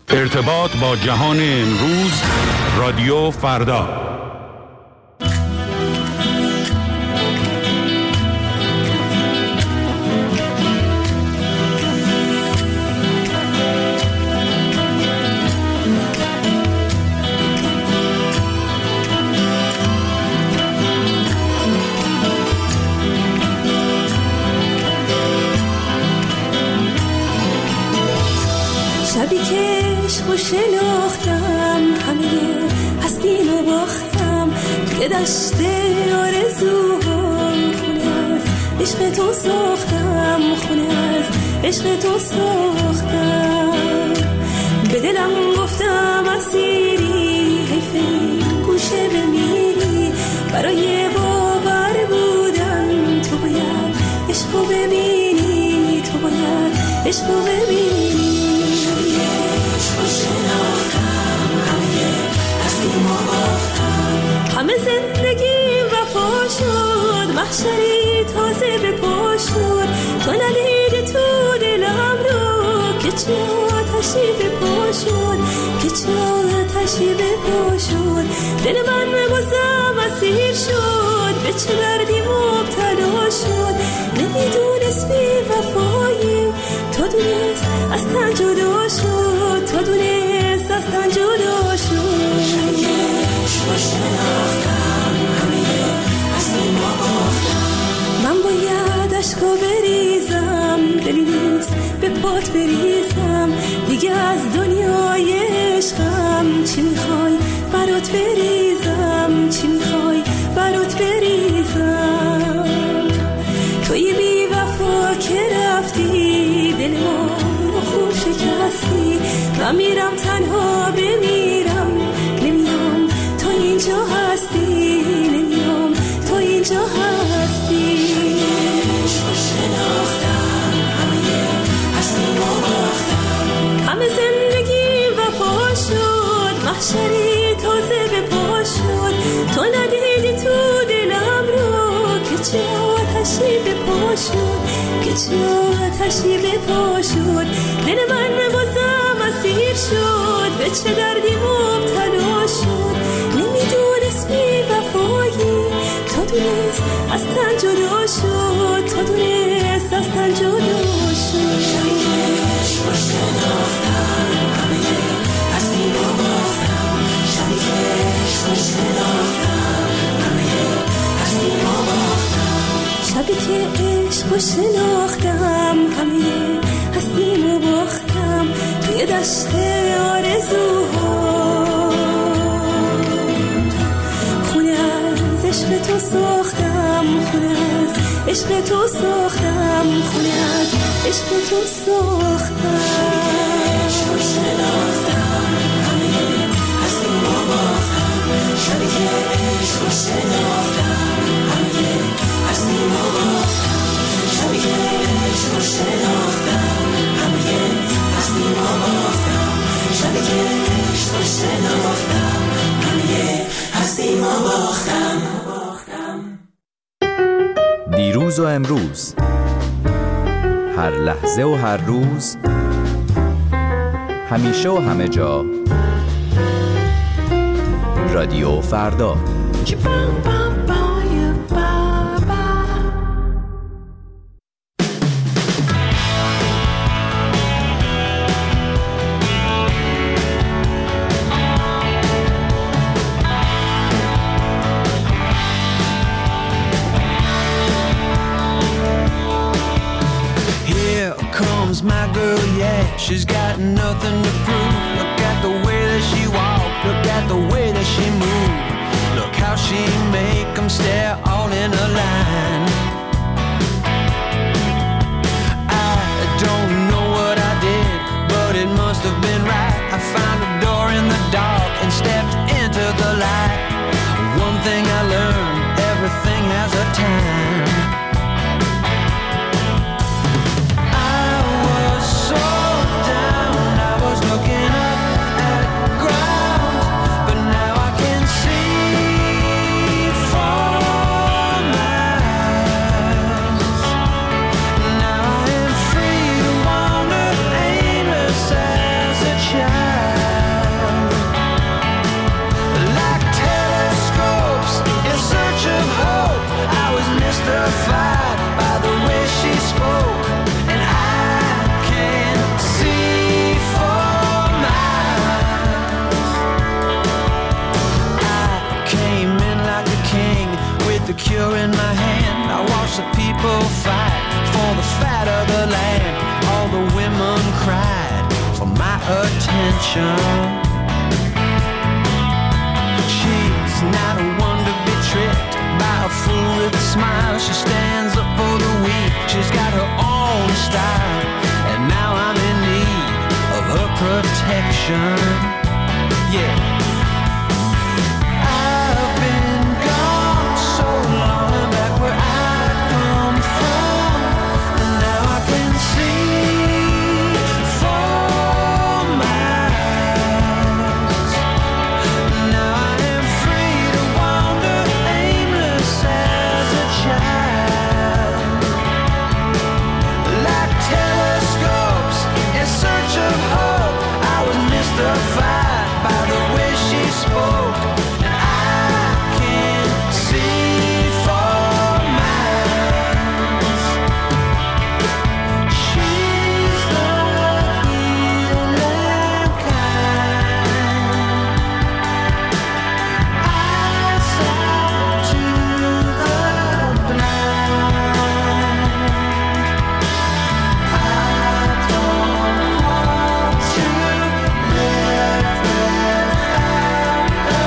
ارتباط با جهان امروز، رادیو فردا. شبی که عشقو شناختم، همه هستیمو باختم، توی دشت آرزوهام خونه از عشق تو ساختم، خونه از عشق تو ساختم. به دلم گفتم اسیری، حیفه گوشه بمیری، برای باور بودن تو باید عشقو ببینی، تو باید عشقو ببینی. همه زندگیم وفا شد، محشری تازه به پا شد، تو ندیدی تو دلم رو که چه آتشی به پا شد، که چه آتشی به پا شد. دل من بازم اسیر شد، به چه دردی مبتلا شد، نمیدونست بی وفایی، تا دونست از تن جدا شد، تا دونست از تن جدا شد. من باید عشقو بریزم، دلی نیست به پات بریزم، دیگه از دنیای عشقم چی میخوای برات بریزم، چی میخوای برات بریزم. توی بی وفا که رفتی، دل ما رو خوب شکستی، من میرم تنها بمیرم، نمیام تو اینجا هستی، نمیام تو اینجا هستی. همه زندگی وفا شد، محشری تازه به پا شد، تو ندیدی تو دلم رو که چه آتشی به پا شد، که چه آتشی به پا شد. دل من بازم اسیر شد، به چه دردی مبتلا شد، نمیدونست بی وفایی، تا دونست از تن جدا شد، تا دونست از تن جدا شد. شبی که عشقو شناختم، همه هستیمو باختم، شبی که عشقو شناختم، همه هستیمو باختم، شبی که عشقو شناختم، همه هستیمو باختم، توی دشت آرزوها خونه از عشق تو ساختم، خونه از عشق تو ساختم، خونه از عشق تو ساختم. عشقو شناختم، همه هستیمو باختم، شبی که عشقو شناختم، همه هستیمو باختم، شبی که عشقو شناختم، همه هستیمو باختم، شبی که عشقو شناختم، همه هستیمو باختم. دیروز و امروز، هر لحظه و هر روز، همیشه و همه جا، رادیو فردا. My girl, yeah, she's got nothing to prove. Look at the way that she walk, look at the way that she move. Look how she make them stare all in a line. I don't know what I did, but it must have been right. I found a door in the dark and stepped into the light. One thing I learned, everything has a time. Looking up at ground, but now I can see for myself. cried for my attention. She's not a one to be tricked by a fool with a smile. She stands up for the weak. She's got her own style, and now I'm in need of her protection. Yeah. I've been gone so long, and back where I come from, and now I can see for miles. Now I am free to wander aimless as a child, like telescopes in search of hope. I was mystified by the way she spoke, and I can see for miles. She's the healing kind. Eyes out to the blind. I don't want to live without her.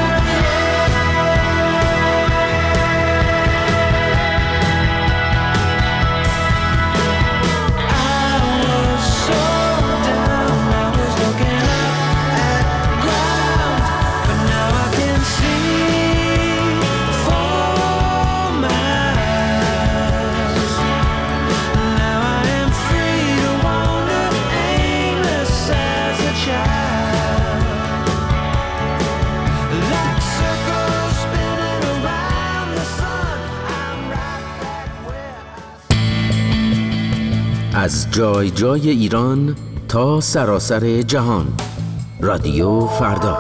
I was so down, I was looking up at ground, but now I can see for miles. Now I am free to wander aimless as a child, like circles spinning around the sun. I'm right back where از جای جای ایران تا سراسر جهان. رادیو فردا.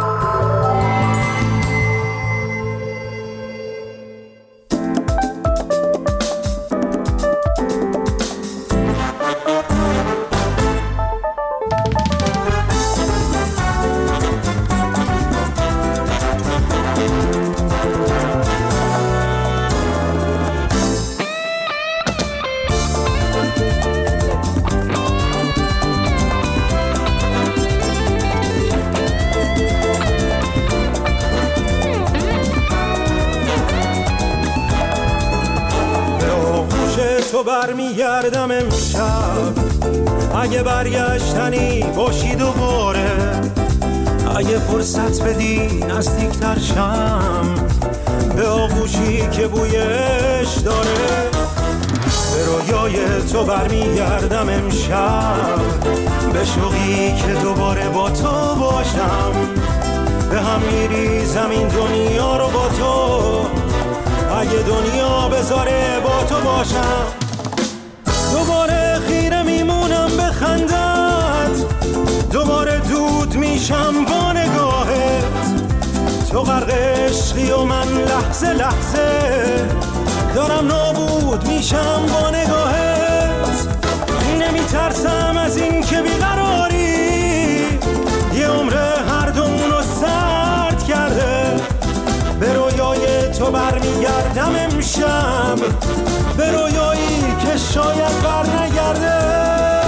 به آغوش تو برمیگردم امشب، اگه برگشتنی باشی دوباره، اگه فرصت بدی نزدیکتر شم به آغوشی که بویش داره. به رویای تو برمیگردم امشب، به شوقی که دوباره با تو باشم. به هم میریزم این دنیا رو با تو، اگه دنیا بذاره با تو باشم. دوباره خیره میمونم به خندت، دوباره دود میشم با نگاهت. تو غرق عشقی و من لحظه لحظه دارم نابود میشم با نگاهت. نمیترسم از این که بیقراری یه عمره هر دومونو سرد کرده. به رویای تو برمیگردم امشب، به رویایی که شاید بر نگرده.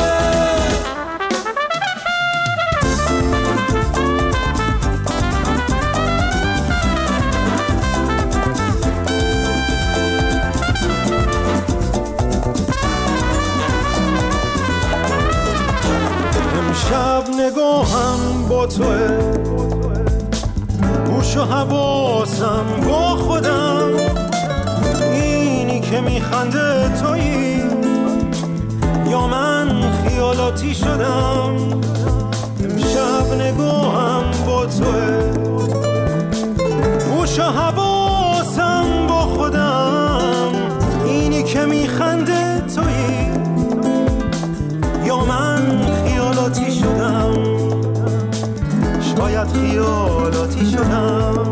امشب نگاهم با توه، گوش و حواسم با خودم. اینی که میخنده تویی یا من خیالاتی شدم. امشب نگاهم با توه، گوش و حواسم با خودم. اینی که میخنده تویی یا من خیالاتی شدم، شاید خیالاتی شدم.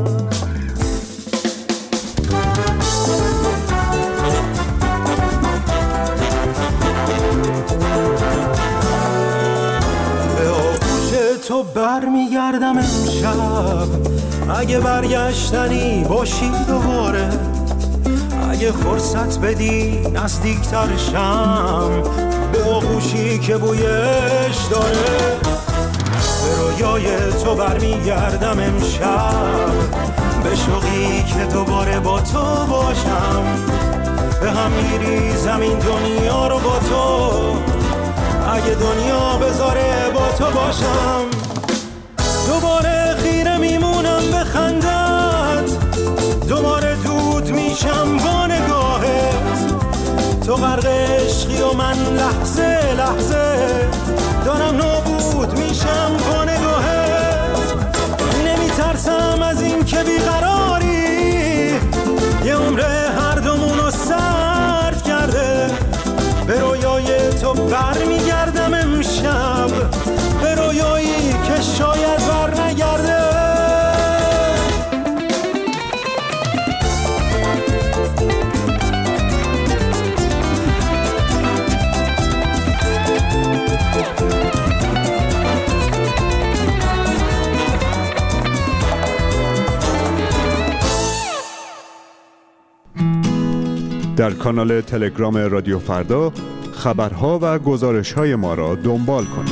به آغوش تو برمیگردم امشب، اگه برگشتنی باشی دوباره، اگه فرصت بدی نزدیکتر شم به آغوشی که بویش داره. به رویای تو برمیگردم امشب، به شوقی که دوباره با تو باشم. به هم میریزم این دنیا رو با تو، اگه دنیا بذاره با تو باشم. دوباره خیره میمونم به خندت، دوباره دود میشم با نگاهت. تو غرق عشقی و من لحظه لحظه دارم نابود میشم با نگاهت. نمیترسم از این که بیقراری یه عمر هر دومونو سرد کرده. به رویای تو برمیگردم امشب، به رویایی که شاید بر نگرده. در کانال تلگرام رادیو فردا خبرها و گزارش‌های ما را دنبال کنید.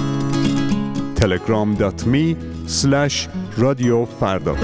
telegram.me/رادیوفردا.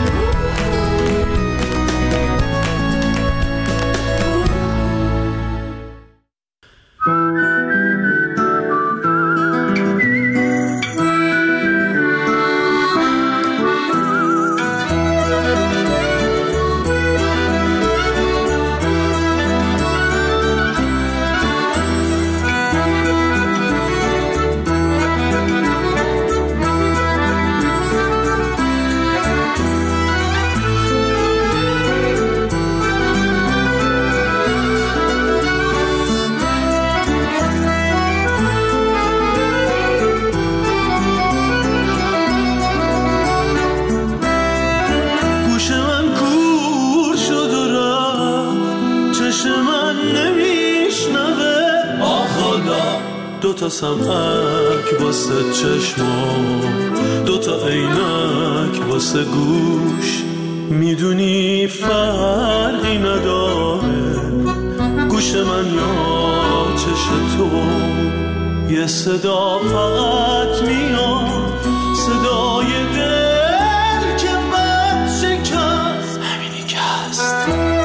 دوتا سمعک واسه چشمام، دوتا عینک واسه گوش، میدونی فرقی نداره گوش من یا چش تو. یه صدا فقط میاد، صدای دل که بد شکست، همینی که هست.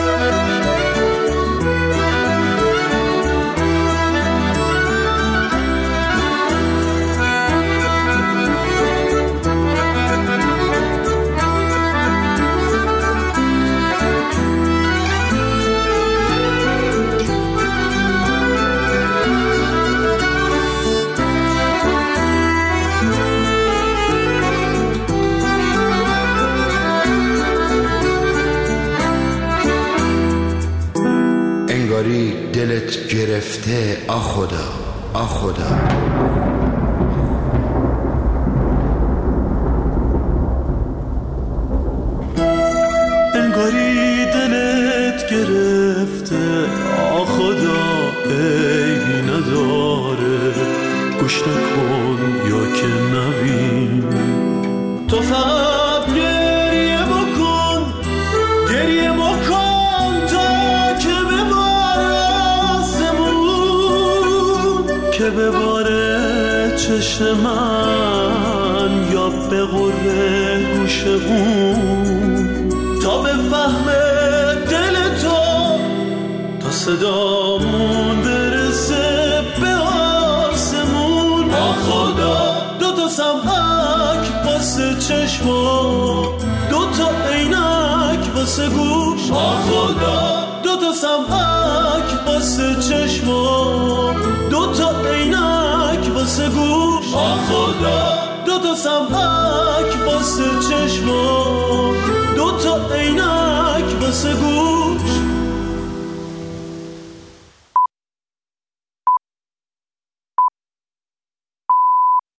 دلت گرفته آخدا آخدا. انگاری دلت گرفته آخدا، عیبی نداره گوش نکن یا که نبین. تو فقط گریه بکن، گریه بکن که بباره چشم من یا به غره گوش اون، تا به فهم دل تو، تا صدامون برسه به آسمون. آخدا دوتا سمعک واسه چشما، دوتا عینک واسه گوش. آخدا دوتا سمعک واسه چشما، دوتا عینک واسه گوش. آخدا دوتا سمعک واسه چشما، دوتا عینک واسه گوش.